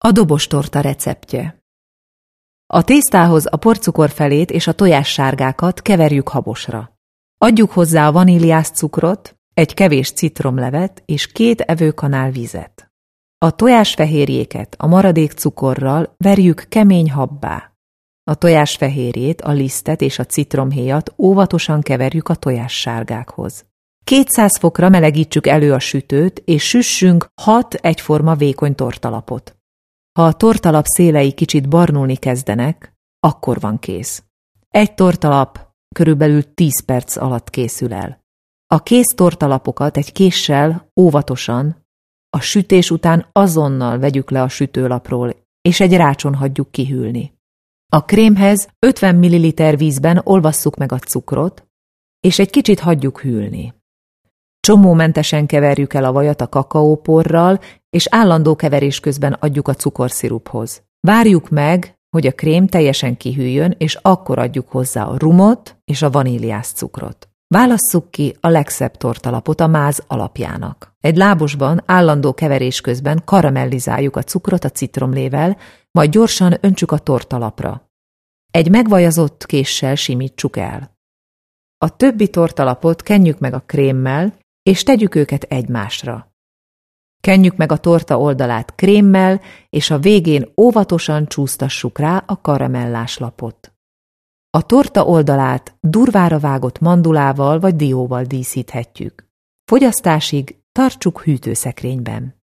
A dobostorta receptje. A tésztához a porcukor felét és a tojássárgákat keverjük habosra. Adjuk hozzá a vaníliás cukrot, egy kevés citromlevet és 2 evőkanál vizet. A tojásfehérjéket a maradék cukorral verjük kemény habbá. A tojásfehérjét, a lisztet és a citromhéjat óvatosan keverjük a tojássárgákhoz. 200 fokra melegítsük elő a sütőt, és süssünk 6 egyforma vékony tortalapot. Ha a tortalap szélei kicsit barnulni kezdenek, akkor van kész. Egy tortalap körülbelül 10 perc alatt készül el. A kész tortalapokat egy késsel óvatosan, a sütés után azonnal vegyük le a sütőlapról, és egy rácson hagyjuk kihűlni. A krémhez 50 ml vízben olvasszuk meg a cukrot, és egy kicsit hagyjuk hűlni. Csomómentesen keverjük el a vajat a kakaóporral, és állandó keverés közben adjuk a cukorsziruphoz. Várjuk meg, hogy a krém teljesen kihűljön, és akkor adjuk hozzá a rumot és a vaníliás cukrot. Válasszuk ki a legszebb tortalapot a máz alapjának. Egy lábosban állandó keverés közben karamellizáljuk a cukrot a citromlével, majd gyorsan öntsük a tortalapra. Egy megvajazott késsel simítsuk el. A többi tortalapot kenjük meg a krémmel, és tegyük őket egymásra. Kenjük meg a torta oldalát krémmel, és a végén óvatosan csúsztassuk rá a karamellás lapot. A torta oldalát durvára vágott mandulával vagy dióval díszíthetjük. Fogyasztásig tartsuk hűtőszekrényben.